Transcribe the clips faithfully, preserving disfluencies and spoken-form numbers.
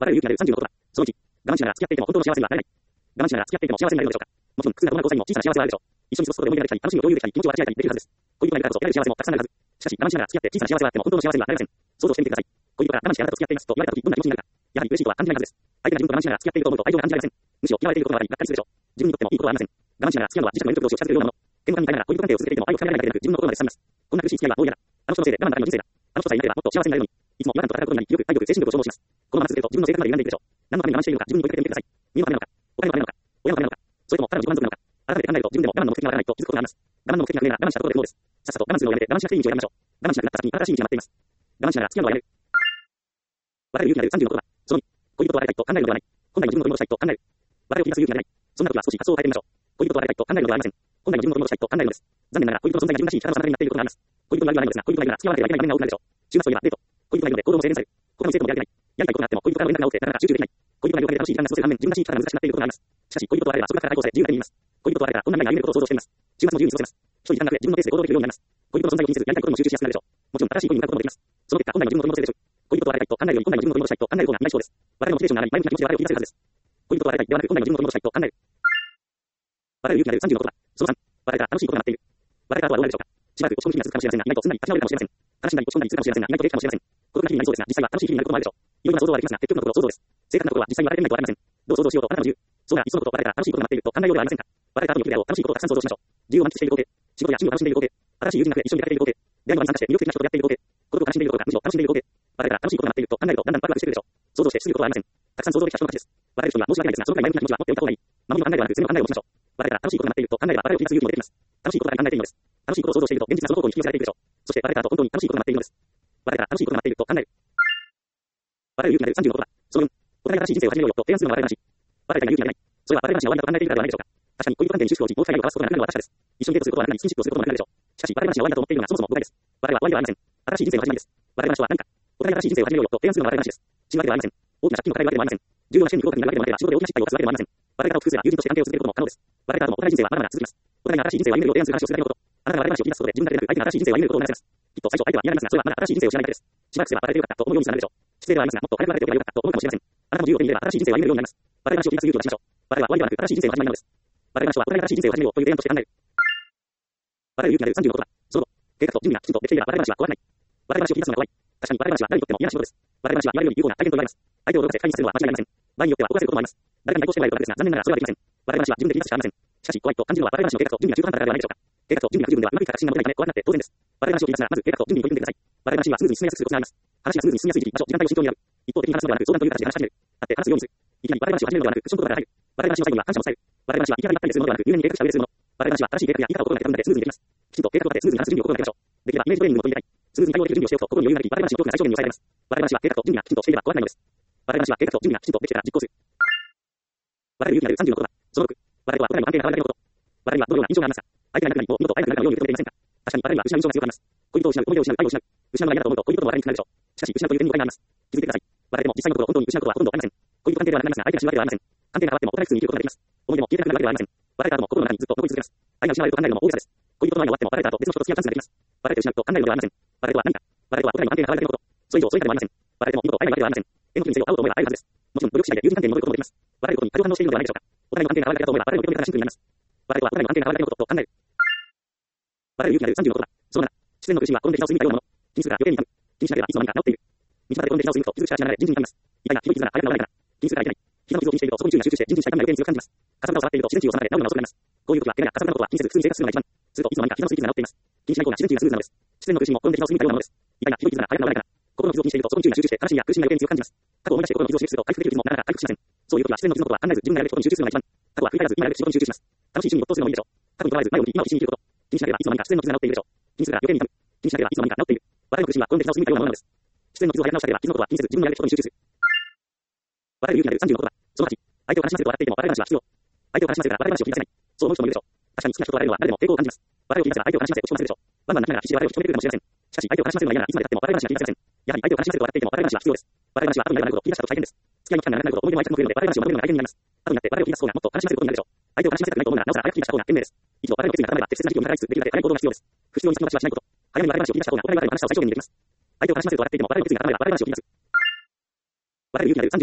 笑う勇気なるさんじゅうのことだ。そのいち、我慢しながら付き合っていても本当の幸せにはなれない。我慢しながら付き合っていても幸せになれるのでしょうか。もちろん、苦痛などんな交際にも小さな幸せはあるでしょう。一緒に過ごすことで思い出ができたり、楽しみを共有できたり、気持ちを分かち合えたりできるはずです。恋人がいるからこそ得られる幸せもたくさんあるはず。しかし、我慢しながら付き合って小さな幸せはあっても本当の幸せにはなれません。想像してみてください。恋人から我慢してあなたと付き合っていますと言われたときどんな気持ちになるか。やはり嬉しいとは感じないはずです。相手が自分と我慢しながら付き合っていると思うと愛情が感じられません。むしろ嫌われていることがあり、がっかりするでしょう。自分にとってもいいことはありません。我慢しながら付き合うのは自身の魅力同士を知らせるようなもの。喧嘩みたいな恋人関係を続けていても愛を深められないだけでなく自分の心まで冷めます。こんな苦しい付き合いはどう嫌だ。あの人のせいで我慢ばかりの人生だ。あの人さえいなければもっと幸せになれるのに。いつも違和感と戦うことになり、気力、体力、精神力を消耗します。このまま続けると自分の性格まで歪んでいくでしょう。何のために我慢しているのか自分に問いかけてみてください。身のためなのか、お金のためなのか、親のためなのか、それともただの自己満足なのか。改めて考えると自分でも我慢の目的がわからないと気づくことがあります。我慢の目的が不明なら我慢したところで不能です。さっさと我慢するのをやめて我慢しなくていい道を選びましょう。我慢しなくなった先に新しい道が待っています。我慢しながら付き合うのはやめる。笑う勇気なるさんじゅうのことだ。そのに、恋人と別れたいと考えるのではない。本来の自分の取り戻したいと考える。別れを切り出す勇気が出ない。そんな時は少し発想を変えてみましょう。恋人と別れたいと考えるのではありません。本来の自分の取り戻したいと考えるのです。残念ながら恋人の存在が自分らしい力の妨げになっていることがあります。恋人がいるのはないのですが、恋人がいるなら付き合わなければいけない場面が多くなるでしょう。週末といえばデート。恋人がいるので行動も制限される。他の生徒もやりたい。やりたいことがあっても恋人からの連絡が多くてなかなか集中できない。恋人がいるおかげで楽しい時間が過ごせる反面、自分らしい力が難しくなっていることがあります。しかし恋人と別れればそこから解放され自由な身になります。恋人と別れたらこんな未来が見えることを想像してみます。週末も自由に過ごせます。一人時間が増え自分のペースで行動できるようになります。恋人の存在を気にせずやりたいことにも集中しやすくなるでしょう。もちろん新しい恋に向かうこともできます。その結果本来の自分の取り戻せるでしょう。恋人と別れたいと考えるより本来の自分の取り戻したいと考える方が未来そうです。別れのモチベーションが上がり前向きな気持ちで別れを切り出せるはずです。恋人と別れたいではなく本来の自分の取り戻したいと考える。別れる勇気なるさんじゅうのことだ。そのさん、別れたら楽しいことが待っている。別れた後はどうなるでしょうか。しばらく落ち込む日々が続くかもしれませんが、意外とすんなり立ち直れるかもしれません。悲しんだり落ち込んだりするかもしれませんが、意外と元気かもしれません。孤独な日々になりそうですが、実際は楽しい日々になることもあるでしょう。いろいろな想像はできますが、結局のところ想像です。正確なところは実際に別れてみないとわかりません。どう想像しようとあなたの自由。そうだ、いっそのこと別れたら楽しいことが待っていると考えようではありませんか。別れた後によく出会おう、楽しいことをたくさん想像しましょう。自由を満喫している光景、仕事や趣味を楽しんでいる光景、新しい友人が増え一緒に出かけている光景、出会いの場に参加して魅力的な人と出会っている光景、孤独を悲しんでいることがむしろ楽しんでいる光景、別れたら楽しいことが待っていると考えるとだんだんワクワクしてくるでしょう。想像して過ぎることはありません。たくさん想像できた人の勝ちです。別れる人には申し訳ないですが、そのくらい前向きな気持ちは持っておいた方がいい。守りの考えではなく次の考えを持ちましょう。別れたら楽しいことが待っていると考えれば別れを切り出す勇気も出てきます。楽しいことだけ考えていいのです。楽しいことを想像していると現実はその方向に引き寄せられていくでしょう。そして別れた後本当に楽しいことが待っているのです。別れたら楽しいことが待っていると考える。別れる勇気なるさんじゅうのことだ。そのよん、お互い新しい人生を始めようよと提案するのは別れ話。別れたが勇気が出ない。それは別れ話は終わりだと考えているからではないでしょうか。確かに恋人関係に終止符を打ち、大騒ぎを交わすことがなくなるのは確かです。一緒にデートすることはなくなり、スキンシップをすることもなくなるでしょう。しかし別れ話は終わりだと思っているのがそもそも誤解です。別れは終わりではありません。新しい人生の始まりです。別れ話は何か。お互い新しい人生を始めようよと提案するのは別れ話です。死ぬわけではありません。大きな借金を抱えるわけでもありません。重要な試験に不合格になるわけでもなければ仕事で大きな失敗をするわけでもありません。別れ方を工夫すれば友人として関係を続けることも可能です。別れた後もお互い人生はまだまだ続きます。お互いが新しい人生を歩めるよう提案する話をするだけのこと。あなたが別れ話を切り出すことで自分だけでなく相手が新しい人生を歩めることを促せます。きっと最初相手は嫌がりますが、それはまだ新しい人生を知らないからです。しばらくすれば別れてよかったと思うようになるでしょう。失礼ではありますが、もっと早く別れておけばよかったと思うかもしれません。あなたも自由を手に入れれば新しい人生を歩めるようになります。別れ話を切り出す勇気を出しましょう。別れは終わりではなく新しい人生の始まりなのです。別れ話はお互いが新しい人生を始めようという提案として考える。別れる勇気なるさんじゅうのことだ。その後、計画と準備がきちんとできていれば別れ話は怖くない。別れ話を切り出すのが怖い。確かに別れ話は誰にとっても嫌な仕事です。別れ話は言われるより有効な体験と言われます。相手を驚かせ会議するのは間違いありません。場合によっては怒らせることもあります。誰かに対抗してもらえることですが、残念ながらそれはできません。別れ話は自分で切り出すしかありません。しかし怖いと感じるのは別れ話の計画と準備が中途半端だからではないでしょうか。計画と準備が不十分ではうまくいった確信が持てないため怖くなって当然です。別れ話を切り出すならまず計画と準備に取り組んでください。別れ話はスムーズに進めやすくするコツがあります。話がスムーズに進みやすい時期、場所、時間帯を慎重に選ぶ。一方的に話すのではなく相談という形で話し始める。会って話すようにする。いきなり別れ話を始めるのではなくクッション言葉から入る。別れ話の最後には感謝を伝える。別れ話はいきなりばっかりでするものではなく入念に計画した上でするもの。別れ話は新しい計画や言い方を心がけたのでスムーズにできます。きちんと計画を立てスムーズに話す準備を心がけましょう。できればイメージトレーニングも取り入れたい。スムーズに対応できる準備をしておくと心に余裕ができ、別れ話のトークが最小限に抑えられます。別れ話は計画と準備がきちんとしていれば怖くないのです。別れ話は計画と準備がきちんとできてから実行する。別れる勇気なるさんじゅうのことだ。そのろく、別れとはお互いの関係が変わるだけのこと。別れにはどのような印象がありますか。相手がいなくなりも二度と会えなくなるのを世に認めていませんか。確かに別れには失う印象が強くあります。恋人を失う、思い出を失う、愛を失う。失うのが嫌だと思うと恋人とも別れにくなるでしょう。しかし失うという点に誤解があります。気づいてください。別れても実際のところ本当に失うことはほとんどありません。恋人関係ではなくなりますが相手が死ぬわけではありません。関係が変わってもお互い普通に生きることができます。思い出も消えてなくなるわけではありません。別れた後も心の中にずっと残り続けます。愛が失われると考えるのも大げさです。恋人の愛が終わっても別れた後別の人と付き合うチャンスができます。別れて失うと考えるのではありません。別れとは何か。別れとはお互いの関係が変わるだけのこと。それ以上それ以下ではありません。別れても二度と会えないわけではありません。縁の時にせよ会おうと思えば会えるはずです。もちろん努力次第で友人関係に戻ることもできます。別れることに過剰反応しているのではないでしょうか。お互いの関係が変わるだけだと思えば別れを認めたらシンプルになります。別れとはお互いの関係が変わるだけのことと考える。別れる勇気なるさんじゅうのことだ。そのなな、失恋の苦しみは転んで膝をするみたいなもの。気にするが余計に痛む。気にしなければいつの間にか治っている。道端で転んで膝をすると傷口から血が流れ人事に痛みます。痛いがひどい傷なら早く治らないから。気にするがいけない。膝の傷を気にしているとそこに注意が集中して人事にしたい痛みが余計に強く感じます。かさぶたを触っていると自然治癒を収まれ治るのが遅くなります。こういう時は怪我やかさぶたのことは気にせず普通に生活するのが一番。するといつの間にか膝のすり傷が治っています。気にしない方が自然治癒がスムーズなのです。失恋の苦しみも転んで膝をするみたいなものです。痛いがひどい傷なら早く治らないから。心の傷を気にしているとそこに注意が集中して悲しみや苦しみが余計に強く感じます。過去を思い出して心の傷を刺激すると回復できる傷もなかなか回復しません。そういう時は失恋の傷のことは考えず自分がやるべきことに集中するのが一番。過去は振り返らず今やるべき仕事に集中します。楽しい趣味に没頭するのもいいでしょう。過去にとらわれず前を見て今を必死に生きること。気にしなければいつの間にか失恋の傷が治っているでしょう。気にするが余計に痛む。気にしなければいつの間にか治っている。別れの苦しみは転んで膝をするみたいなものなのです。失恋の傷を早く治したければ傷のことは気にせず自分のやるべきことに集中する。別れる勇気なるさんじゅうのことだ。そのはち、相手を悲しませると笑っていても別れ話は必要。相手を悲しませるから別れ話を切り出せない。そう思う人もいるでしょう。確かに好きな人と別れるのは誰でも抵抗を感じます。別れを切り出せば相手を悲しませ落ち込ませるでしょう。バンバン泣きながら必死で別れを引き止めてくるかもしれません。しかし相手を悲しませるのが嫌ならいつまで経っても別れ話が切り出せません。やはり相手を悲しませると笑っていても別れ話は必要です。別れ話は後になることを切り出したと大変です。付き合いの期間が長くなること思い出も相手も増えるので別れ話をまとめるのが大変になります。後になって別れを切り出す方がもっと悲しませることになるでしょう。相手を悲しませたくないと思うならなおさら早く切り出した方が賢明です。一度別れの決意が固まれば適切な時期を迎えつつできるだけ早い行動が必要です。不必要に先延ばしはしないこと。早めに別れ話を切り出した方がお互い別れの話を最小限にできます。相手を悲しませると笑っていても別れの決意が固まれば別れ話を切り出す。別れる勇気なるさんじゅうのことだ。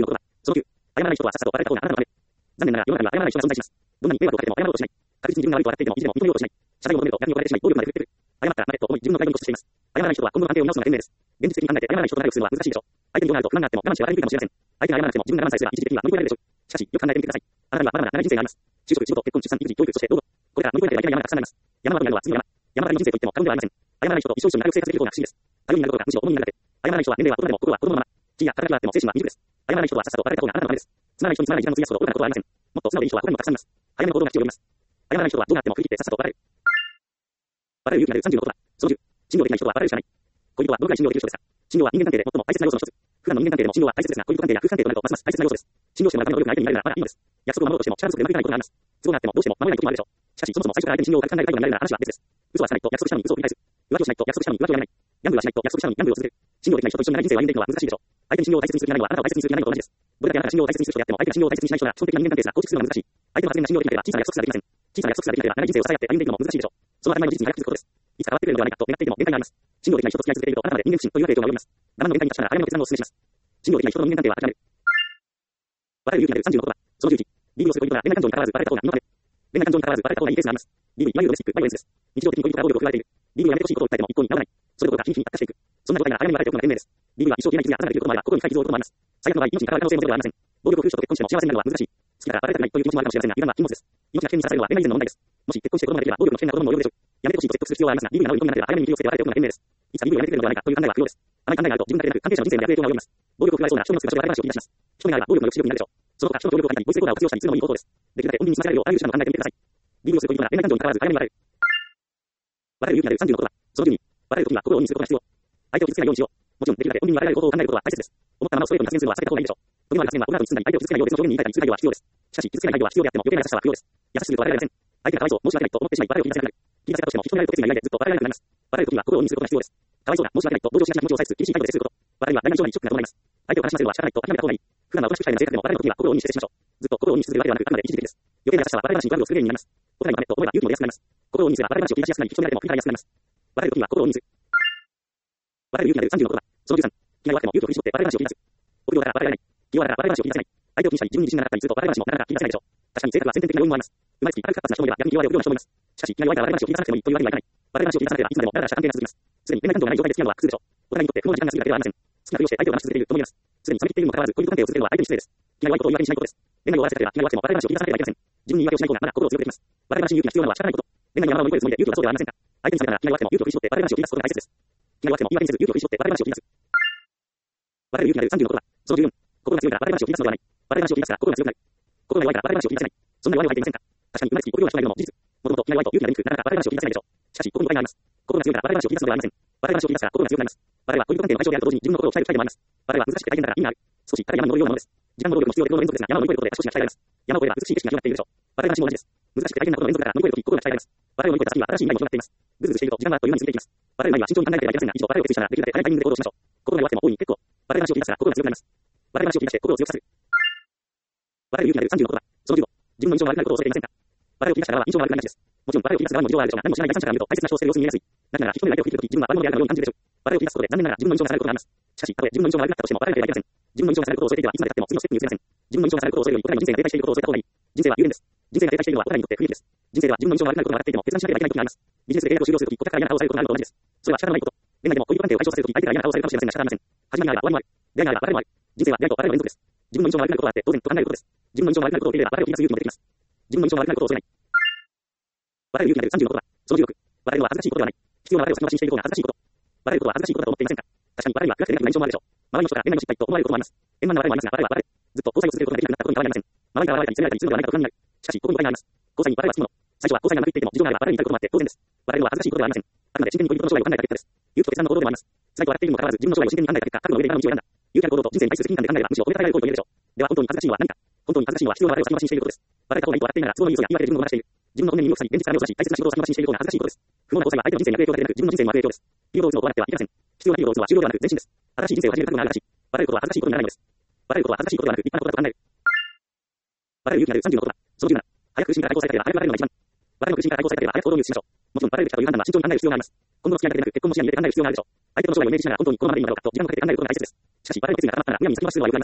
そのきゅう、謝らない人とはさっさと別れた方があなたのため。残念ながら世の中には謝らない人が存在します。どんなに迷惑をかけても謝ろうとしない。確実に自分が悪いと笑っていても意地でも認めようとしない。謝罪を求めると逆に怒られてしまい暴力まで振るってくる。謝ったら待てと思い自分のプライドに固執しています。謝らない人は今後の関係を見直すのが賢明です。現実的に考えて謝らない人と仲良くするのは難しいでしょう。相手にどうなると不満があっても我慢して笑いにくいかもしれません。相手が謝らなくても自分が我慢さえすれば一時的には乗り越えられるでしょう。しかし、よく考えてみてください。あなたにはまだまだ長い人生があります。就職、仕事、結婚、出産、育児、教育、そして老後。これから乗り越えなければいけない山がたくさんあります。山場となるのは次の山。山場の人生といっても過言ではありません。謝らない人と一緒一緒に仲良く生活できる方が不思議です。頼りになることがむしろ重荷になるだけ。謝らない人は年齢は大人でも心は子供のまま。地位や働きがあっても精神は未熟です。謝らない人とはさっさと別れた方があなたのためです。つまらない人につまらない時間を費やすほど愚かなことはありません。もっと素直でいい人は他にもたくさんいます。早めの行動が必要になります。謝らない人はどうなっても振り切ってさっさと別れる。別れる勇気があるさんじゅうの言葉。そのじゅう、信用できない人は別れるしかない。恋人はどのくらい信用できる人ですか。信用は人間関係で最も大切な要素の一つ。普段の人間関係でも信用は大切ですが、恋人関係や夫婦関係となるとますます大切な要素です。信用してもらうための努力が相手に見られるならまだいいのです。約束を守ろうとしても力不足でうまくいかないことがあります。都合があってもどうしても守れないこともあるでしょう。しかしそもそも最初から相手に信用を深く考える態度になれるなら話は別です。嘘はしないと約束したのに嘘を繰り返す。浮気をしないと約束したのに浮気をやらない。ギャンブルはしないと約束したのにギャンブルを続ける。信用できない人と一緒に長い人生を歩んでいくのは難しいでしょう。相手に信用を大切にする気がないのはあなたを大切にする気がないのと同じです。どれだけあなたが信用を大切にする人であっても相手が信用を大切にしない人なら基本的な人間関係すら構築するのは難しい。相手の発言が信用できなければ小さな約束すらできません。小さな約束すらできなければ長い人生を支え合って歩んでいくのも難しいでしょう。その当たり前の事実に早く気づくことです。いつか変わってくれるのではないかと願っていても限界があります。信用できない人と付き合い続けているとあなたまで人間不信というわけで影響が及びます。生の限界に達したら早めの決断をお勧めします。信用できない人との人間関係は諦める。別れる勇気があるさんじゅうの言葉。そのじゅういち、ビビをする恋人が恋愛感情に関わらず別れた方が身のため。恋愛感情に関わらず別れた方がいいケースがあります。ビビ、いわゆるドメスティック、バイオレンスです。日常的に恋人から暴力を振るわれている。ビビをやめてほしいことを訴えても一向に治らない。それどころか日に日に悪化していく。そんな状態なら早めに別れておくのが賢明です。ビビは一生消えない傷やあなたができることもあれば心に深い傷を負うこともあります。最悪の場合、命に関わる可能性もゼロではありません。暴力を振る人と結婚しても幸せになるのは難しい。好きだから別れたくないという気持ちもあるかもしれませんが、油断は禁物です。命が危険にさらされるのは恋愛以前の問題です。もし結婚して子供ができれば暴力の危険な子供も及ぶでしょう。やめてほしいと説得する必要はありますが、ビビが治りにくいなければ早めに気をつけて別れておくのが賢明です。いつかビビをやめてくれるのではないかという考えは不要です。甘い考えがあると自分だけでなく関係者の人生にも悪影響が及びます。暴力を振られそうな人の少し悪い話を言い出します。人目があれば暴力の抑止力になるでしょう。その他人の協力を借りたり、ボイスレコーダーを活用したりするのもいい方法です。できるだけ穏便に済ませられるようあらゆる手段を考えてみてください。ビビをする恋人なら恋愛感情に関わらず早めに別れる。別れる勇気があるさんじゅうの言葉。そのじゅうに、別れる時には心を鬼にすることが必要。相手を傷つけないようにしよう。もちろんできるだけ穏便に別れる方法を考えることは大切です。思ったままストレートに発言するのは避けた方がいいでしょう。時のある発言はオブラートに包んだり相手を傷つけないよう別の表現に言い換えたりする配慮は必要です。しかし傷つけない配慮は必要であっても余計な優しさは不要です。優しすぎると別れられません。相手がかわいそう、申し訳ないと思ってしまい別れを切り出せなくなる。切り出せたとしても人になると決意が抱いてずっと別れられなくなります。別れる時には心を鬼にすることが必要です。かわいそうだ、申し訳ないと同情しがちな気持ちを抑えつつ厳しい態度で接すること。別れは大なり上にショックが伴います。相手を悲しませるのは仕方ないと諦めた方がいい。普段はおとなしくしたいな生活でも別れの時には心を鬼にして接しましょう。ずっと心を鬼にし続けるわけではなくあくまで一時的です。余計な優しさは別れ話にトラブルをする原因になります。お互いのためと思えば勇気も出やすくなります。心を鬼にすれば別れ話を切り出しやすくなり人になれても振り返りやすくなります。別れる時には心を鬼にする。別れる勇気があるさんじゅうの言葉。そのじゅうさん、気が弱くても勇気を振り絞って別れ話を切り出す。臆病だから別れられない。気弱だから別れ話を切り出せない。相手を気にしたり自分に自信がなかったりすると別れ話もなかなか切り出せないでしょう。確かに性格は先天的な要因もあります。生まれつき明るく活発な人もいれば逆に弱で臆病な人もいます。しかし気が弱いから別れ話を切り出さなくてもいいというわけにはいかない。別れ話を切り出さなければいつまでもダラダラした関係が続きます。すでに恋愛感情がない状態で付き合うのは苦痛でしょう。お互いにとって不毛な時間が過ぎるだけではありません。好きなふりをして相手を騙し続けているとも言えます。すでに冷め切っているにもかかわらず恋人関係を続けるのは相手に失礼です。気が弱いことを言い訳にしないことです。恋愛を終わらせたければ気が弱くても別れ話を切り出さなければいけません。自分に言い訳をしない方がまだ心を強くできます。別れ話に勇気が必要なのは仕方ないこと。恋愛に山場を乗り越えるつもりで勇気がそうではありませんか。相手にされたら気が弱くても勇気を振り絞って別れ話を切り出すことが大切です。気が弱くても言い訳にせず勇気を振り絞って別れ話を切り出す。別れる勇気があるさんじゅうの言葉。そのじゅうよん、心が強いから別れ話を切り出すのではない。別れ話を切り出すから心が強くなる。心が弱いから別れ話を切り出せない。そんな弱いを履いていませんか。確かに生まれつき臆病な人がいるのも事実。もともと気が弱いと勇気が出にくくなかなか別れ話を切り出せないでしょう。しかしここに誤解があります。心が強いから別れ話を切り出すのではありません。別れ話を切り出すから心が強くなります。別れは恋人関係の解消であると同時に自分の心を鍛える機会でもあります。別れは難しくて大変だから意味がある。少しただ山に登るようなものです。時間も労力も必要で苦労の連続ですが山を乗り越えることで足腰が鍛えられます。山を越えれば美しい景色が広がっているでしょう。別れ話も同じです。難しくて大変なことの連続だから乗り越えるとき心が鍛えられます。別れを乗り越えた先には新しい未来も広がっています。ぐずぐずしていると時間があっという間に過ぎていきます。別れる前には慎重に考えなければいけませんが、以上別れを決意したらできるだけ早いタイミングで行動しましょう。心が弱くても大いに結構。別れ話を切り出すから心が強くなります。別れ話を切り出して心を強くさせる。別れる勇気があるさんじゅうの言葉。そのじゅうご、自分の印象が悪くなることを恐れていませんか。別れを切り出した側は印象が悪くなりがちです。もちろん別れを切り出す側にも事情はあるでしょうが、何もしない第三者から見ると大切な人を捨てる様子に見えやすい。なぜなら人目が相手を切り出すとき自分は悪者であるかのように感じるでしょう。別れを切り出すことで残念ながら自分の印象がされることがあります。しかし、たとえ自分の印象が悪くなったとしても別れなければいけません。自分の印象がされることを恐れていてはいつまで経っても次のステップに移れません。自分の印象がされることを恐れるよりお互いの人生が停滞していることを恐れた方がいい。人生は有限です。人生が停滞しているのはお互いにとって不利益です。人生では自分の印象が悪くなることが分かっていても決断しなければいけない時があります。ビジネスで契約を終了するとき、顧客から嫌な顔をされることがあるのと同じです。それは仕方のないこと。恋愛でも恋人関係を解消させるとき相手から嫌な顔をされるかもしれませんが仕方ありません。始まりにあれば終わりもある。出会いにあれば別れもある。人生は出会いと別れの連続です。自分の印象が悪くなることがあって当然と考えることです。自分の印象が悪くなることを受け入れれば別れを切り出す勇気も出てきます。自分の印象が悪くなることを恐れない。別れる勇気があるさんじゅうの言葉。そのじゅうろく、別れるのは恥ずかしいことではない。必要な別れを先延ばしにしている方が恥ずかしいこと。別れることは恥ずかしいことだと思っていませんか。確かに別れには暗くてネガティブな印象もあるでしょう。周りの人から恋愛の失敗と思われることもあります。円満な別れもありますが、別れは別れ。ずっと交際を続けることができなくなったことに変わりありません。周りから別れたり責められたりするのではないかと不安になる。しかし、ここに誤解があります。交際に別れはつきもの。最初は交際がうまくいっていても事情があれば別れに至ることもあって当然です。別れるのは恥ずかしいことではありません。あくまで真剣に恋人の将来を考えた結果です。勇気と決断の行動でもあります。辛いと笑っているにもかかわらず自分の将来を真剣に考えた結果、覚悟の上で今の道を選んだ。勇気ある行動と人生に対する責任感で考えればむしろ褒めたたえられる行為と言えるでしょう。では本当に恥ずかしいのは何か。本当に恥ずかしいのは必要な別れを先延ばしにしていることです。別れた方がいいと笑っていながら都合のいい嘘や言い訳で自分を騙している。自分の本音に身を塞ぎ現実から目をそらし大切な仕事を先延ばしにしていることが恥ずかしいことです。不毛な交際は相手の人生に悪影響だけでなく自分の人生にも悪影響です。ピーローズを行ってはいけません。必要なピーローズは終了ではなく前進です。新しい人生を始める覚悟があるらしい。別れることは恥ずかしいことにならないのです。別れることは恥ずかしいことではなく立派なことだと考える。別れる勇気があるさんじゅうの言葉。そのじゅうなな、早く苦しみから解放されたければ早く別れるのが一番。別れの苦しみから解放されたければ早く行動に移しましょう。もちろん別れるべきかという判断は慎重に考える必要があります。今後の付き合いだけでなく結婚も視野に入れて考える必要があるでしょう。相手の将来をイメージしながら本当にこのままでいいのだろうかと時間をかけて考えることが大切です。しかし、別れの決意が固まったらむやみに先延ばしするのは良くありません。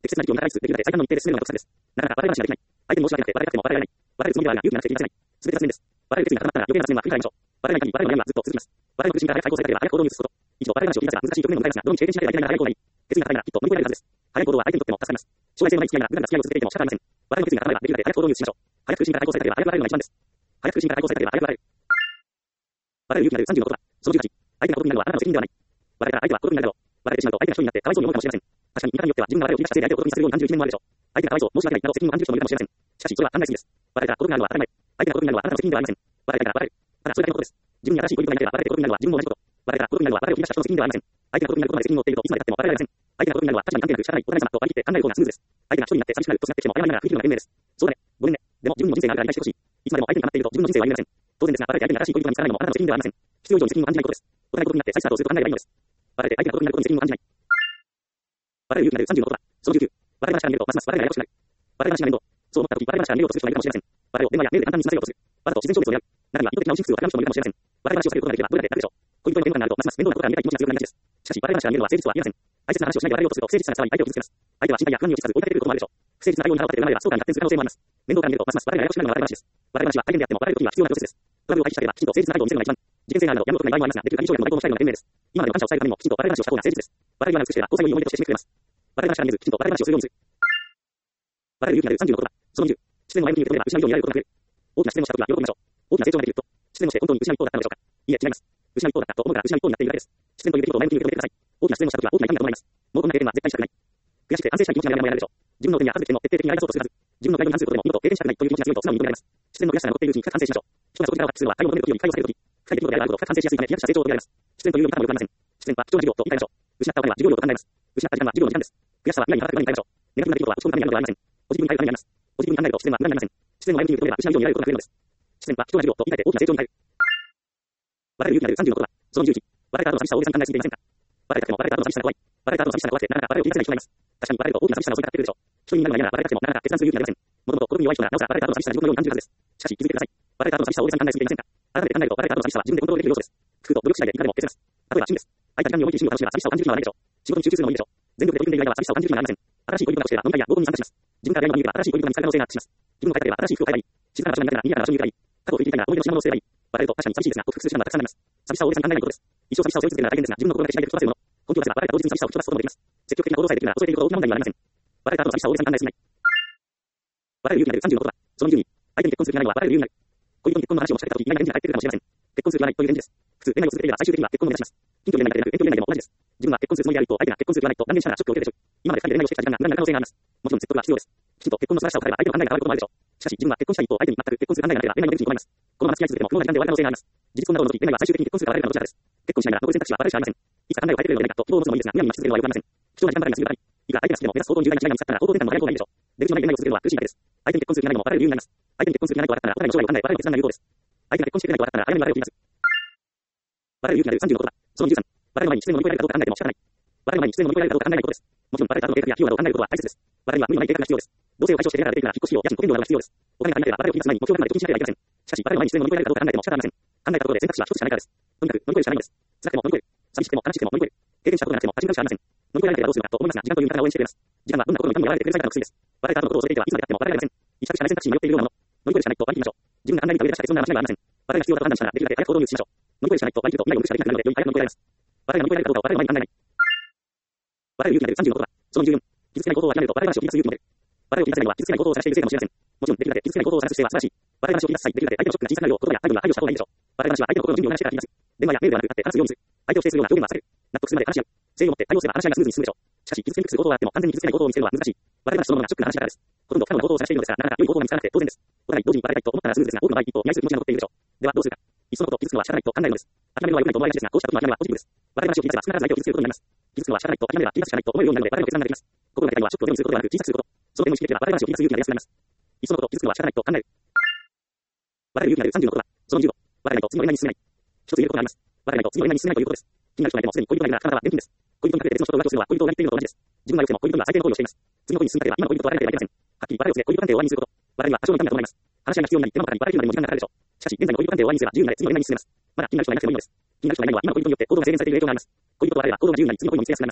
適切な時期を見計らいつつ、できるだけ最短の日程で進めるのが得策です。なかなか笑い話ができない。相手に申し訳なくて笑えなくても笑えられない。笑えるつもりではあるが、勇気がなくて言い出せない。すべて雑念です。笑える決意が固まったら余計な雑念は繰り返しましょう。笑えない限り笑える悩みはずっと続きます。笑いの苦しみから早く解放されなければ早く行動に移すこと。以上、笑い話を聞いたが難しい局面を迎えますが、どうに経験しなければいけないなら早い行動がいい。決意が固いならきっと乗り越えられるはずです。早い行動は相手にとっても助かります。将来性のない付き合いなら無駄な付き合いを続けていても仕方ありません。笑いの決意が固まればできるだけ早く行動に移しましょう。早く苦しみから解放されなければ早く笑えるのが一番です。早く苦しみから解放されなければ早く笑える。笑える勇気が出るさんじゅうのことだ。そのじゅうはち、相手が孤独になるのはあなたの責任ではない。笑えたら相手は孤独になるだろう。笑えてしまうと相手が一人になってかわいそうに思うかもしれません。確かに見方によっては自分が笑いを切り出したせいで相手を孤独にさせるように感じる一面もあるでしょう。相手がかわいそう、申し訳ないなど責任を感じる人もいるかもしれません。しかしそれは考えすぎです。笑えたら孤独になるのは当たり前。相手が孤独になるのはあなたの責任ではありません。笑いたいから笑える。ただそれだけのことです。自分に新しい恋人がいなければ笑えて孤独になるのは自分も同じこと。笑えたら孤独になるのは笑いを切り出した人の責任ではありません。相手が孤独になることまで責任を負っているといつまでたっても笑えられません。相手が孤独になるのは他者に関係なく仕方ないお互い様と割り切って考える方がスムーズです。相手が一人になって寂しくなるとなってきても謝りながら振り切るのが賢明です。そうだね、ごめんね。でも自分の人生があるから理解してほしい。いつまでも相手に黙っていると自分の人生は歩めません。当然ですが、笑えて相手に新しい恋人が見つからないのもあなたの責任ではありません。必要以上に責任を感じないことです。お互い孤独になって再スタートをすると考えればいいのです。笑えて相手が孤独になることに責任を感じない。笑える勇気が出るさんじゅうのことだ。そのじゅうきゅう、笑い話から見るとますます笑いがややこしくなる。笑い話が面倒。そう思った時、笑い話からメールを作る人がいるかもしれません。笑いを電話やメールで簡単に済ませようとする。わざと自然消滅をやる。中には意図的な押し付けを諦める人もいるかもしれません。笑い話をされることができればどれだけ楽でしょう。恋人への面倒がなるとますます面倒なことが見えたい気持ちが強くなりがちです。しかし笑い話から見るのは誠実とは言いません。大切な話をしないで笑いようとすると不誠実さが伝わり相手を傷つけます。相手は心配や不安に落ち着かず追いかけてくることもあるでしょう。不誠実な対応に腹を立てて恨まればストーカーに発展する可能性もあります。面倒から見るとますます笑いがややこしくなるのが笑い話です。笑い話は大変であっても笑える時には必要なプロセスです。トラブルを回避したければきちんと誠実な態度を見せるのが一番。事件性があるなどやむことない場合もありますが、できる限り将来の外交のしたいのが賢明です。今までの感謝を伝えるためにもきちんと笑い話をした方が誠実です。笑い話を美しければ交際をいい思い出として締めくくれます。笑い話から見ずきちんと笑い話をするようにする。笑える勇気が出るさんじゅうのことだ。そのにじゅう、失恋を前向きに受け止めれば失うようになることが増える。大きな失恋をした時は喜びましょう。大きな成長ができると、失恋をして本当に失う一方だったのでしょうか。いいえ、違います。失う一方だったと思うから失う一方になっているだけです。失恋という出来事を前向きに受け止めてください。大きな失恋をした時は大きな痛みが伴います。もうこんな経験は絶対にしたくない。悔しくて反省したい気持ちがやらやられるでしょう。自分の手に当たってきても徹底的にやり出そうとするはず。自分の態度に反することでも二度と経験したくないという気持ちが強いと素直に認められます。失恋の悔しさが残っているうちに深く反省しましょう。人がそこから発するは対応を求める時より対応される時、深い出来事であることを深く反省しやすいため飛躍した成長を遂げられます。失恋という読み方もよくありません。失恋は貴重な授業と言い換えましょう。失ったお金は授業料と考えます。失った時間は授業の時間です。悔しさは未来に払って何に変えましょう。ネガティブな出来事は落ち込むためにあるのではありません。ポジティブに変えるためにあります。ポジティブに考えると失恋は無駄になりません。失恋を前向きに受け止めれば失うようになることが増えるのです。失恋は貴重な授業と言い換えて大きな成長に変える。笑える勇気が出るさんじゅうのことだ。そのじゅういち、笑えた後の寂しさを大げさに考えすぎていませんか。笑えたくても笑えた後の寂しさが怖い。笑えた後の寂しさが怖くてなかなか笑いを切り出せない人がいます。確かに笑えると大きな寂しさが襲いかかってくるでしょう。一人になるのが嫌なら笑いたくてもなかなか決断する勇気が出ません。もともと孤独に弱い人がなおさら笑えた後の寂しさ自分のように感じるはずです。しかし気づいてください。笑えた後の寂しさを大げさに考えすぎていませんか。改めて考えると笑えた後の寂しさは自分でコントロールできる要素です。聞くと努力次第でいかでも消せます。例えば趣味です。空いた時間に思い切り趣味を楽しめば寂しさを感じる暇はないでしょう。仕事に集中するのもいいでしょう。全力で取り組んでいる間は寂しさを感じる暇がありません。新しい恋人だとしては飲み会や合コンに参加します。自分からやりの見れば新しい恋人が見つかる可能性がアップします。気分を変えたければ新しい服を買えばいい。静かな場所になりたいなら賑やかな場所に行けばいい。過去を振り切りたいなら思い出の品物を捨てればいい。笑えると確かに寂しいですが克服する手段がたくさんあります。寂しさを大げさに考えないことです。一生寂しさを背負い続けるのは大変ですが、自分の心だけしないで吹き飛ばせるもの。根拠があれば笑えた当日に寂しさを吹き飛ばすこともできます。積極的な行動さえできるなら恐れていること大きな問題にはなりません。笑えた後の寂しさを大げさに考えすぎない。笑える勇気が出るさんじゅうのことだ。そのにじゅうに、相手に結婚する気がないのは笑える理由になる。恋人に結婚の話を持ちかけたとき意外な返事が返ってくるかもしれません。結婚する気はないという返事です。普通恋愛を続けていれば最終的には結婚を目指します。近距離恋愛だけでなく遠距離恋愛でも同じです。自分は結婚するつもりである一方、相手が結婚する気はないと断言したらショックを受けるでしょう。今まで二人で恋愛をしてきた時間が無駄になる可能性があります。もちろん説得は必要です。きちんと結婚の素晴らしさを語れば相手の考えが変わることもあるでしょう。しかし自分は結婚したい一方、相手に全く結婚する考えがなければ恋愛の出口に困ります。このまま付き合い続けても不毛な時間で終わる可能性があります。事実婚などの時、恋愛は最終的に結婚するか別れるかのどちらかです。結婚しないなら残る選択肢は別れるしかありません。いつか考えを変えてくれるのではないかと希望を持つのもいいですが、むやみに待ち続けるのはよくありません。貴重な時間ばかりが過ぎる場合、いくら相手が好きでも目指す方向に重大な違いが見つかったら行動転換も早い方がいいでしょう。出口のない恋愛を続けるのは苦しいだけです。相手に結婚する気がないのも別れる理由になります。相手に結婚する気がないと分かったらお互いの将来を考え別れる決断が有効です。相手が結婚してくれないと分かったら早めに別れを切ります。別れる勇気が出るさんじゅうのことだ。そのじゅうさん、別れる前に失恋を乗り越えられるかどうか考えても仕方ない。別れる前に失恋を乗り越えられるかどうか考えないことです。もちろん別れた後の計画や費用などを考えることは大切です。別れには無理のない計画が必要です。同棲を解消して出会いができるなら引っ越し費用、家賃、保険料などが必要です。お金が足りなければ別れを切り出す前に目標が離れ貯金しなければいけません。しかし別れる前に失恋を乗り越えられるかどうか考えても仕方ありません。考えたところで選択肢は一つしかないからです。とにかく乗り越えるしかないのです。辛くても乗り越える。寂しくても悲しくても乗り越える。経験したことがなくても立ち向かうしかありません。乗り越えられなければどうするのかと思いますが、時間という味方が応援してくれます。時間はどんなことに痛みをやられてくれる最大の薬です。別れた後のことを恐れていてはいつまで経っても別れられません。一択しかない選択肢に迷っているようなもの。乗り越えるしかないと割り切りましょう。自分が考えにた上で出した結論なら間違いはありません。別れが必要だと判断したらできるだけ早く行動に移しましょう。乗り越えるしかないと割り切ると未来を無視しかできなくなるので、より早く乗り越えられます。別れが乗り越えられるかどうかを別れる前に考えない。笑える勇気が出るさんじゅうのことだ。そのじゅうよん、傷つけない行動を諦めると笑い話を切り出す勇気も出る。笑いを切り出せないのは傷つけない行動を探しているせいかもしれません。もちろんできるだけ傷つけない行動を探す姿勢は素晴らしい。笑い話を切り出す際、できるだけ相手のショックが小さくなるよう言葉や態度には配慮した方がいいでしょう。笑い話は相手の心の準備を促してから切り出す。電話やメールではなく会って話すようにする。相手を否定するような表現は避ける。納得するまで話し合う。誠意を持って対応すれば話し合いがスムーズに進むでしょう。しかし傷つけにくくする行動があっても完全に傷つけない行動を見せるのは難しい。笑い話そのものがショックな話だからです。ほとんど不可能な行動を探しているのですが、なかなか良い行動が見つからなくて当然です。お互い同時に笑いたいと思ったらスムーズですが、多くの場合一方に愛する気持ちが残っているでしょう。ではどうするか。いっそのこと傷つくのは仕方ないと考えるのです。諦めるのは良くないと思われがちですが、こうした時の諦めはポジティブです。笑い話を切り出せば少なからず相手を傷つけることになります。傷つくのは仕方ないと諦めれば切り出すしかないと思えるようになるので、別れの決断ができます。心が痛いのはショックをゼロにすることではなく小さくすること。その点を意識できれば笑い話を切り出す勇気が出やすくなります。いっそのこと傷つくのは仕方ないと考える。笑える勇気が出るさんじゅうのことだ。そのにじゅうご、笑えないと次の恋愛に進めない。一つ言えることがあります。笑えないと次の恋愛に進めないということです。気になる人がいてもすでに恋人がいるならあなたは錬金です。恋人に隠れて別の人と浮気をするのは恋人を裏切っているのと同じです。自分が良くても恋人には最低の行為をしています。次の恋に進みたければ今の恋人と別れなければいけません。はっきり笑いを告げ恋人関係を終わりにすること。笑いには多少の痛みが伴います。話し合いが必要になり手間もかかり笑い切るまでも時間がかかるでしょう。しかし現在の恋人関係を終わりにすれば自由になれ次の恋愛に進めます。まだ気になる人がいなくてもいいのです。気になる人がいないのは今の恋人によって行動が制限されている影響があります。恋人と別れれば行動が自由になり次の恋も見つけやすくなります。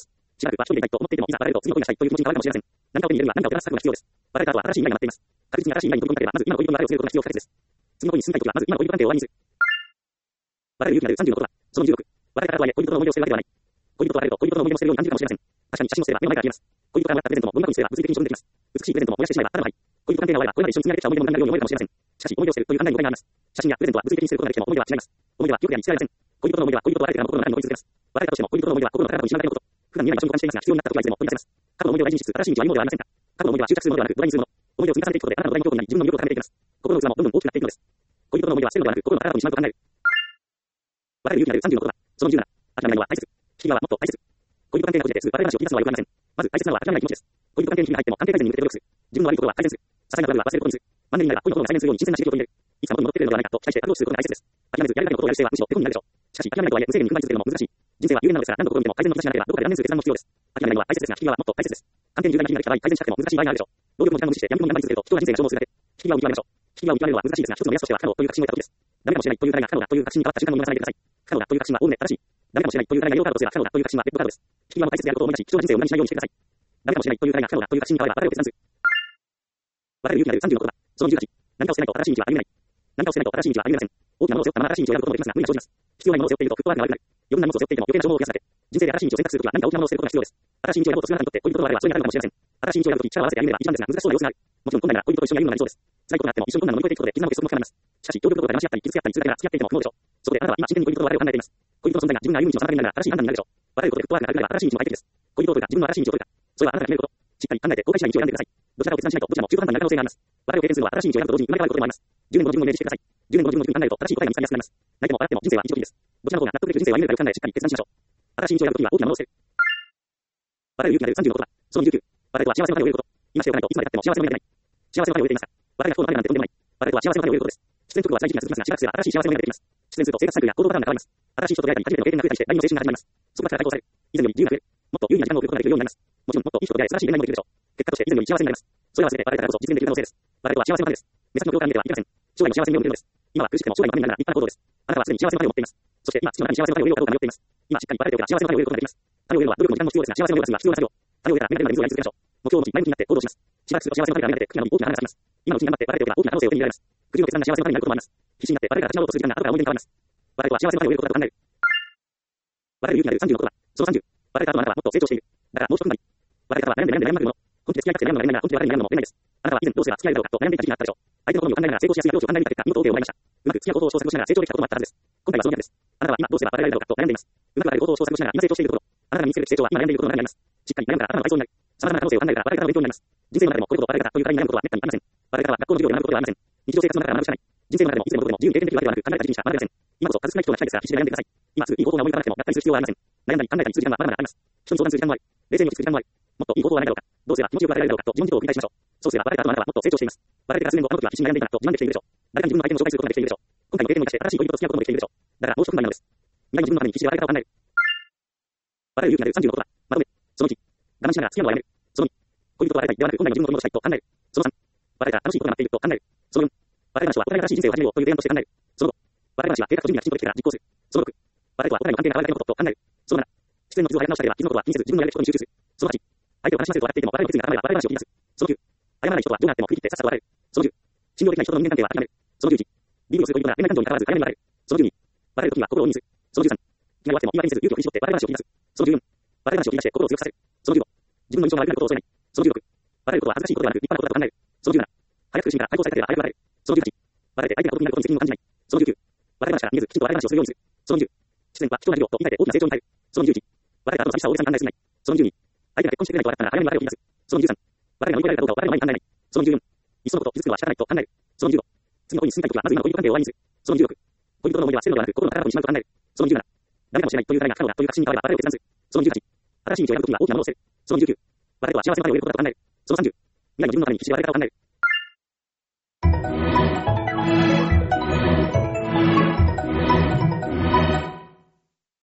しばらくは一人でいたいと思っていても、いざバレると次の恋がしたいという気持ちに変わるかもしれません。何かを手に入れるには何かを手放す覚悟が必要です。バレた後は新しい未来が待っています。確実に新しい未来に飛び込みたければ、まず今の恋人のバレを告げることが必要不可欠です。次の恋に進みたいときは、まず今の恋人関係を終わりにする。バレる勇気のあるさんじゅうのことは、そのじゅうろく。バレたからとはいえ、恋人との思い出を捨てるわけではない。恋人とバレると、恋人との思い出も捨てるように感じるかもしれません。確かに写真を捨てれば目の前から消えます。恋人からもらったプレゼントもゴミ箱に捨てれば物理的に処分できます。美しいプレゼントも燃やしてしまえばただの灰。恋人関係が終われば、これまで一緒に積み上げてきた思い出も無駄なように思えるかもしれません。しかし、思い出を捨てるという考えに誤解があります。写真やプレゼントは物理的に捨てることができても、思い出は違います。思い出は記憶であり、捨てられません。恋人との思い出は恋人と別れてからも心の中に残り続けます。別れたとしても、恋人との思い出は心の中に失われないこと。普段未来が所に保管していますが、必要になった時はいつでも取り出せます。過去の思い出を大事にしつつ、新しい道を歩むのではありませんか。過去の思い出は執着するものではなく、土台にするもの。思い出を積み重ねていくことで、あなたの土台に強固になり、自分の魅力を高めていきます。心の器もどんどん大きくなっていくのです。恋人との思い出は捨てるのではなく、心の体をしまうと考える。バレる勇気のあるさんじゅうのことは、そのじゅうなな、諦めないのは大切。引き際はもっと大切。恋人関係がこじれてすぐバレる話を言い出すのはよくありません。まず大切なのは諦めない気持ちです。恋人関係に火が入っても関係改善に向けて努力する。自分の悪いところは改善する。些細なトラブルは忘れることにする。万年になれば恋のことが再燃するように新鮮な刺激を取り入れる。いつか元に戻ってくるのではないかと期待して覚悟することが大切です。諦めずやりたいことをやる姿勢はむしろ手本になるでしょう。しかし諦めないとはいえ無制限に踏ん張り続けるのも難しい。人生は有限なのですから何度試みても改善の兆しがなければどこかで断念する決断も必要です。諦めないのは大切ですが引き際はもっと大切です。関係に重大な危機が来た場合改善したくても難しい場合があるでしょう。労力も時間も無視して闇雲に頑張り続けると貴重な人生が消耗するだけ。引き際を見極めましょう。引き際を見極めるのは難しいですが一つの目安としては不可能という確信を得た時です。ダメかもしれないという誰が不可能だという確信に変わった瞬間を見逃さないでください。不可能だという確信はおおむね正しい。ダメかもしれないという誰がよかろうとすれば不可能だという確信は別途カードです。引き際も大切であることを思い出し貴重な人生を無駄にしないようにしてください。ダメかもしれないという誰が不可能だという確信に変わればバレを決断する。バレる勇気のあるさんじゅうのことだ。そのじゅうはち。何かを捨てないと新しい道は歩めない。何かを捨てないと新しい道は歩めません。大きなものを背負ったまま新しい道を選ぶこともできますが無理が生じます。必要なものを背負っているとフットワークが悪くなる。余分なものを背負っていても余計な消耗を増やすだけ。人生で新しい道を選択するときは何か大きなものを捨てることが必要です。新しい道を選ぶとするあなたにとって恋人とのあれはそれになるかもしれません。新しい道を選ぶとき力を合わせて歩めば一番ですが難しそうな様子がある。もちろん本来なら恋人と一緒に歩むのが理想です。辛いことがあっても一緒に困難を乗り越えていくことで絆も結束も深まります。しかし、協力どころか騙し合ったり傷つけ合ったりするだけなら付き合っていても不能でしょう。そこであなたは今真剣に恋人とのあれを考えています。恋人の存在が自分が歩む道の妨げになるなら新しい判断になるでしょう。バレることでフットワークが軽くなれば新しい道も快適です。恋人を取るか自分の新しい道を取るか。それはあなたが決めること。しっかり考えて後悔しない道を選んでください。どちらかを決断しないとどちらも中途半端になる可能性があります。バレを経験するのは新しい道を選ぶと同時に生まれ変わることもあります。じゅうねんごの自分をイメージしてください。じゅうねんごの自分を考えると正しい答えが見つかりやすくなります。泣いても笑っても人生は一度きりです。どちらの方が納得できる人生を歩めるかよく考えしっかり決断しましょう。新しい道を選ぶときは大きなものを捨てる。バレる勇気のあるさんじゅうのことだ。そのじゅうきゅう。バレとは幸せの種を植えること。今しておかないといつまで経っても幸せの芽が出ない。幸せの種を植えていますか。バレが今日の種なんてとんでもない。バレとは幸せの種を植えることです。出演直後は辛い時期が続きますが、しばらくすれば新しい幸せの芽が出てきます。出演すると生活サイクルや行動パターンが変わります。新しい人と出会えたり、初めての経験が増えたりして、第二の青春が始まります。そこから解放される。以前より自由が増える。もっと有意義な時間を送ることができるようになります。もちろん、もっといい人と出会え、素晴らしい恋愛もできるでしょう。結果として以前より幸せになります。それは全てバレたからこそ実現できる可能性です。バレとは幸せの種です。目先の業界に見てはいけません。将来の幸せに目を向けるのです。今は苦しくても将来のためになるなら立派な行動です。あなたはすでに幸せの種を持っています。そして今、父の中に幸せの種を植えようかどうか迷っています。今しっかりバレておけば幸せの種を植えることができます。種を植えるのは努力も時間も必要ですが、幸せの芽がつくには必要な作業。種を植えたら芽が出るまで水をやり続けましょう。目標を持ち前向きになって行動します。しばらくすると幸せの種が芽が出て、茎なのに大きな花が咲きます。今のうちに頑張ってバレておけば大きな可能性を手に入れられます。苦渋の決断が幸せの種になることもあります。必死になってバレが立ち直ろうとする時間が後から思い出に変わります。バレとは幸せの種を植えることだと考える。バレる勇気のあるさんじゅうのことは、そのさんじゅう。バレた後のあなたはもっと成長している。だからもう一つ踏ん張り。バレた方は悩んで悩んで悩んで悩むもの。本気で付き合いたくて悩むのが悩みながら本気でバレに悩むのも出ないです。あなたは以前どうすれば付き合えるだろうかと悩んでいた時期があったでしょう。相手のことを考えながら成功しやすいアプローチを考えにかけた見事 OK をもらいました。うまく付き合う方法を試行錯誤しながら成長できたこともあったはずです。今回はその逆です。あなたは今どうすればバレられるだろうかと悩んでいます。うまくバレる方法を試行錯誤しながら今成長しているところ。あなたが身につける成長は今悩んでいることの中にあります。しっかり悩んだら頭の体操になる。様々な可能性を考えるからバレ方の勉強になります。人生の中でもこれほどバレ方という課題に悩むことは滅多にありません。バレ方は学校の授業で学ぶことではありません。日常生活の中で学ぶしかない。人生の中でもいつでもどこでも自由に経験できるわけではなく考えた時期にしか学べません。今こそ数少ない人がしたいですが必死で悩んでください。今すぐいい方法が思い浮かなくてもやったりする必要はありません。悩んだり考えたりする時間はまだまだあります。人に相談する時間もある。冷静に落ち着く時間もある。もっといい方法はないだろうか。どうすれば気持ちよくバレられるだろうかと自問自答を繰り返しましょう。そうすればバレた後のあなたはもっと成長しています。バレてから数年後あの時は必死に悩んでいたなと自慢できているでしょう。誰かに自分の相手を紹介することができているでしょう。今回の経験を生かして新しい恋人と付き合うこともできているでしょう。だからもう一つ踏ん張りなのです。未来の自分のために必死でバレ方を考える。バレる勇気のあるさんじゅうのことだ。まとめ。そのいち。我慢しながら付き合うのはやめる。そのに。恋人とバレたいではなく本来の自分の取り戻したいと考える。そのさん。バレたら楽しいことが待っていると考える。そのよん。バレ話はお互い新しい人生を始めようという提案として考える。そのご。バレ話は計画と準備がきちんとできてから実行する。そのろく。バレとはお互いの関係が変わるだけのことと考える。そのなな。出演の傷をやり直したければ傷のことは気にせず自分のやることに集中する。そのはち。相手を話しませると笑っていてもバレの決意が固まればバレ話を言い出す。そのきゅう。謝らない人とはどうなっても振り切ってさっさと笑える。そのじゅう。信用できない人との人間関係は諦める。そのじゅういち。リビをする恋人が恋愛感情に関わらず早めに笑える。そのじゅうに。バレるときは心を鬼にする。そのじゅうさん。気が弱っても言い訳にせず勇気を振り絞ってバレ話を言い出す。そのじゅうよん。バレ話を言い出して心を強くさせる。そのじゅうご。自分の印象が悪くなることを恐れない。そのじゅうろく。バレることは恥ずかしいことではなく立派なことだと考える。そのじゅうなな。早く苦しみから解放されたければ早くバレる。そのじゅうはち。バレて相手が孤独になることに責任を感じない。そのじゅうきゅう。バレ話から見えずきちんとバレ話をするようにする。そのにじゅう。出演は貴重な授業と理解で大きな成長に耐える。そのにじゅういち。バレた後の寂しさを大げさに考えすぎない。そのにじゅうに。相手が結婚してくれないと分かったら早めにバレを言い出す。そのにじゅうさん。バレが乗り越えられるかどうかをバレの前に考えない。そのにじゅうよん。いっそのこと傷つくのは仕方ないと考える。そのにじゅうご。次の恋に進みたいときはまず今の恋人関係を終わりにする。そのにじゅうろく。恋人との思い出は捨てるのではなく心の宝箱にしまうと考える。そのにじゅうなな。ダメかもしれないという誰が可能だという確信に変わればバレを決断する。そのにじゅうはち。新しい道を選ぶときは大きなものを捨てる。そのにじゅうきゅう。バレとは幸せの種を植えることだと考える。そのさんじゅう。未来の自分のために必死でバレ方を考える。